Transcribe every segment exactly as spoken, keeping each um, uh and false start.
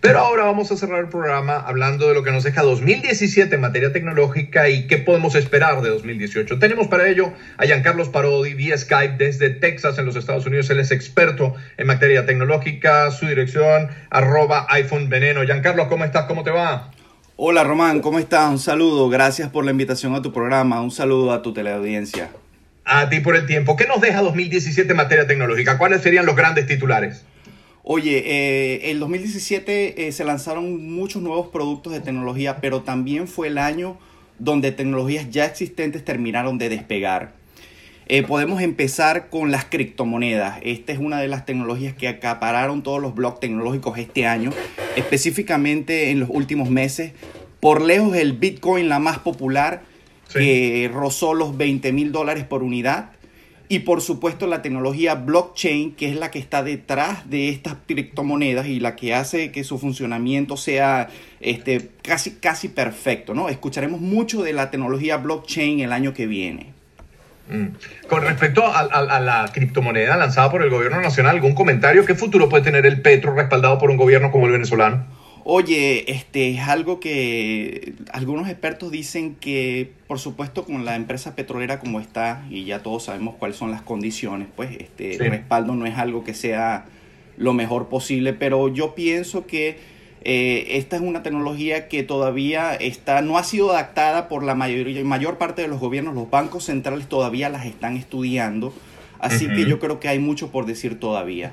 Pero ahora vamos a cerrar el programa hablando de lo que nos deja dos mil diecisiete en materia tecnológica y qué podemos esperar de dos mil dieciocho. Tenemos para ello a Giancarlos Parodi vía Skype desde Texas en los Estados Unidos. Él es experto en materia tecnológica. Su dirección, arroba iPhone Veneno. Giancarlos, ¿cómo estás? ¿Cómo te va? Hola Román, ¿cómo estás? Un saludo, gracias por la invitación a tu programa, un saludo a tu teleaudiencia. A ti por el tiempo. ¿Qué nos deja dos mil diecisiete en materia tecnológica? ¿Cuáles serían los grandes titulares? Oye, eh, el dos mil diecisiete eh, se lanzaron muchos nuevos productos de tecnología, pero también fue el año donde tecnologías ya existentes terminaron de despegar. Eh, podemos empezar con las criptomonedas. Esta es una de las tecnologías que acapararon todos los blogs tecnológicos este año, específicamente en los últimos meses. Por lejos el Bitcoin, la más popular, sí, que rozó los veinte mil dólares por unidad. Y por supuesto la tecnología blockchain, que es la que está detrás de estas criptomonedas y la que hace que su funcionamiento sea este, casi, casi perfecto, ¿no? Escucharemos mucho de la tecnología blockchain el año que viene. Mm. Con respecto a, a, a la criptomoneda lanzada por el gobierno nacional, ¿algún comentario? ¿Qué futuro puede tener el petro respaldado por un gobierno como el venezolano? Oye, este es algo que algunos expertos dicen que, por supuesto, con la empresa petrolera como está, y ya todos sabemos cuáles son las condiciones, pues este sí. El respaldo no es algo que sea lo mejor posible, pero yo pienso que eh, esta es una tecnología que todavía está, no ha sido adaptada por la mayor, mayor parte de los gobiernos. Los bancos centrales todavía las están estudiando, así uh-huh. que yo creo que hay mucho por decir todavía.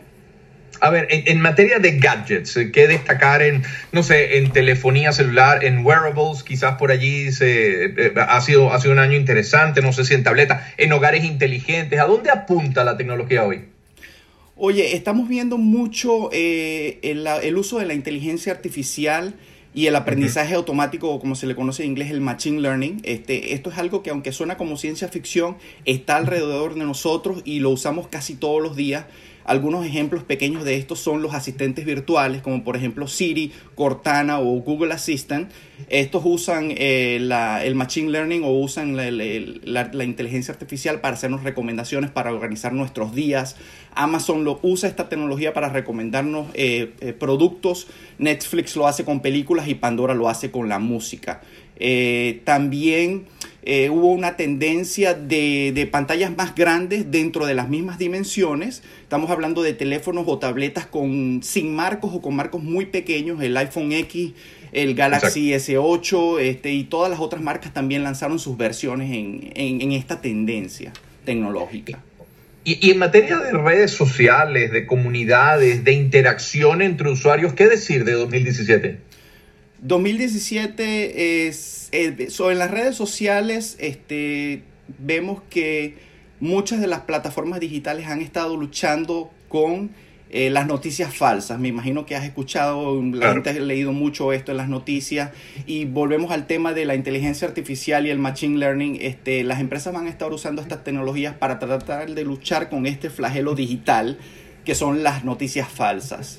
A ver, en, en materia de gadgets, ¿qué destacar en, no sé, en telefonía celular, en wearables? Quizás por allí se, eh, ha, sido, ha sido un año interesante, no sé si en tableta, en hogares inteligentes. ¿A dónde apunta la tecnología hoy? Oye, estamos viendo mucho eh, el, el uso de la inteligencia artificial y el aprendizaje uh-huh. automático, o como se le conoce en inglés, el machine learning. Este, esto es algo que, aunque suena como ciencia ficción, está alrededor de nosotros y lo usamos casi todos los días. Algunos ejemplos pequeños de esto son los asistentes virtuales, como por ejemplo Siri, Cortana o Google Assistant. Estos usan eh, la, el Machine Learning o usan la, la, la inteligencia artificial para hacernos recomendaciones, para organizar nuestros días. Amazon lo usa esta tecnología para recomendarnos eh, eh, productos. Netflix lo hace con películas y Pandora lo hace con la música. Eh, también eh, hubo una tendencia de, de pantallas más grandes dentro de las mismas dimensiones. Estamos hablando de teléfonos o tabletas con, sin marcos o con marcos muy pequeños. El iPhone X, el Galaxy Exacto. ese ocho este, y todas las otras marcas también lanzaron sus versiones en, en, en esta tendencia tecnológica. Y, y en materia de redes sociales, de comunidades, de interacción entre usuarios, ¿qué decir de dos mil diecisiete? dos mil diecisiete es eh, so, en las redes sociales este, vemos que muchas de las plataformas digitales han estado luchando con eh, las noticias falsas. Me imagino que has escuchado, la claro. gente ha leído mucho esto en las noticias, y volvemos al tema de la inteligencia artificial y el machine learning. Este, las empresas van a estar usando estas tecnologías para tratar de luchar con este flagelo digital que son las noticias falsas.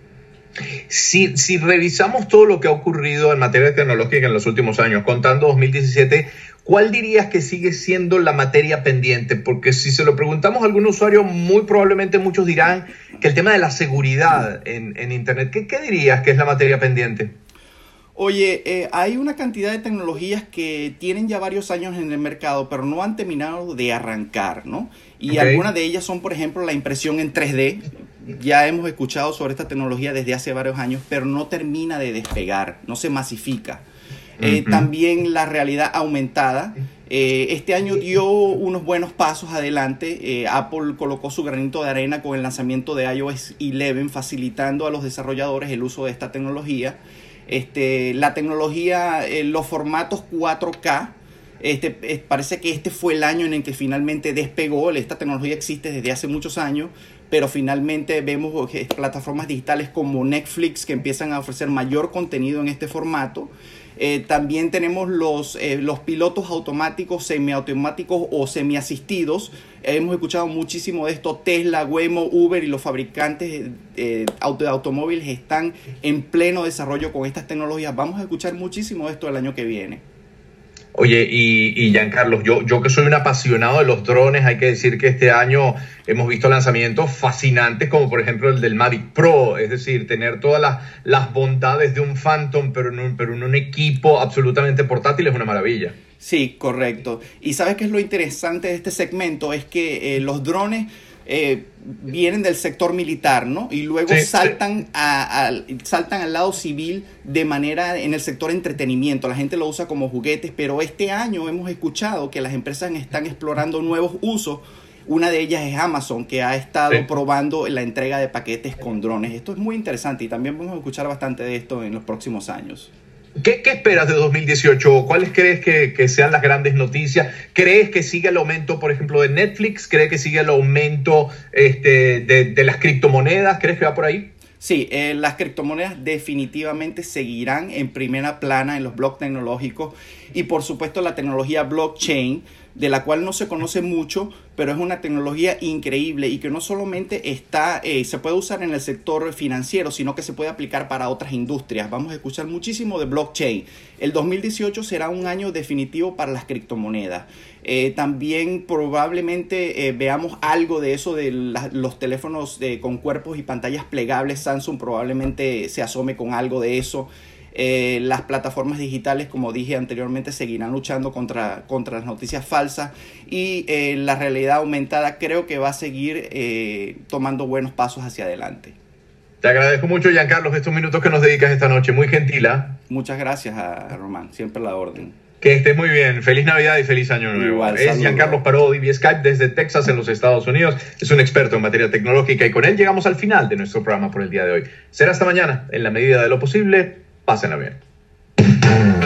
Si, si revisamos todo lo que ha ocurrido en materia tecnológica en los últimos años, contando dos mil diecisiete, ¿cuál dirías que sigue siendo la materia pendiente? Porque si se lo preguntamos a algún usuario, muy probablemente muchos dirán que el tema de la seguridad en, en Internet. ¿Qué, qué dirías que es la materia pendiente? Oye, eh, hay una cantidad de tecnologías que tienen ya varios años en el mercado, pero no han terminado de arrancar, ¿no? Y okay. algunas de ellas son, por ejemplo, la impresión en tres D. Ya hemos escuchado sobre esta tecnología desde hace varios años, pero no termina de despegar, no se masifica. Uh-huh. Eh, también la realidad aumentada. Eh, este año dio unos buenos pasos adelante. Eh, Apple colocó su granito de arena con el lanzamiento de i O S once, facilitando a los desarrolladores el uso de esta tecnología. Este, la tecnología, eh, los formatos cuatro K, este, eh, parece que este fue el año en el que finalmente despegó. Esta tecnología existe desde hace muchos años, pero finalmente vemos que plataformas digitales como Netflix que empiezan a ofrecer mayor contenido en este formato. Eh, también tenemos los, eh, los pilotos automáticos, semiautomáticos o semiasistidos. Eh, hemos escuchado muchísimo de esto. Tesla, Waymo, Uber y los fabricantes eh, auto, de automóviles están en pleno desarrollo con estas tecnologías. Vamos a escuchar muchísimo de esto el año que viene. Oye, y, y Giancarlo, yo, yo que soy un apasionado de los drones, hay que decir que este año hemos visto lanzamientos fascinantes, como por ejemplo el del Mavic Pro, es decir, tener todas las, las bondades de un Phantom, pero en un, pero en un equipo absolutamente portátil es una maravilla. Sí, correcto. Y ¿sabes qué es lo interesante de este segmento? Es que eh, los drones eh, vienen del sector militar, ¿no? Y luego sí, saltan, sí. A, a, saltan al lado civil de manera en el sector entretenimiento. La gente lo usa como juguetes, pero este año hemos escuchado que las empresas están explorando nuevos usos. Una de ellas es Amazon, que ha estado sí. probando la entrega de paquetes con drones. Esto es muy interesante y también vamos a escuchar bastante de esto en los próximos años. ¿Qué, ¿Qué esperas de dos mil dieciocho? ¿Cuáles crees que, que sean las grandes noticias? ¿Crees que siga el aumento, por ejemplo, de Netflix? ¿Crees que siga el aumento este, de, de las criptomonedas? ¿Crees que va por ahí? Sí, eh, las criptomonedas definitivamente seguirán en primera plana en los bloques tecnológicos y por supuesto la tecnología blockchain, de la cual no se conoce mucho, pero es una tecnología increíble y que no solamente está, eh, se puede usar en el sector financiero, sino que se puede aplicar para otras industrias. Vamos a escuchar muchísimo de blockchain. El dos mil dieciocho será un año definitivo para las criptomonedas. Eh, también probablemente eh, veamos algo de eso de la, los teléfonos de, con cuerpos y pantallas plegables. Samsung probablemente se asome con algo de eso. Eh, las plataformas digitales, como dije anteriormente, seguirán luchando contra, contra las noticias falsas y eh, la realidad aumentada creo que va a seguir eh, tomando buenos pasos hacia adelante. Te agradezco mucho, Giancarlo, estos minutos que nos dedicas esta noche. Muy gentil, ¿eh? Muchas gracias a Román, siempre a la orden. Que estés muy bien. Feliz Navidad y feliz Año Nuevo. Igual, es Giancarlo Parodi vía Skype desde Texas, en los Estados Unidos. Es un experto en materia tecnológica y con él llegamos al final de nuestro programa por el día de hoy. Será hasta mañana, en la medida de lo posible. Pásenla bien.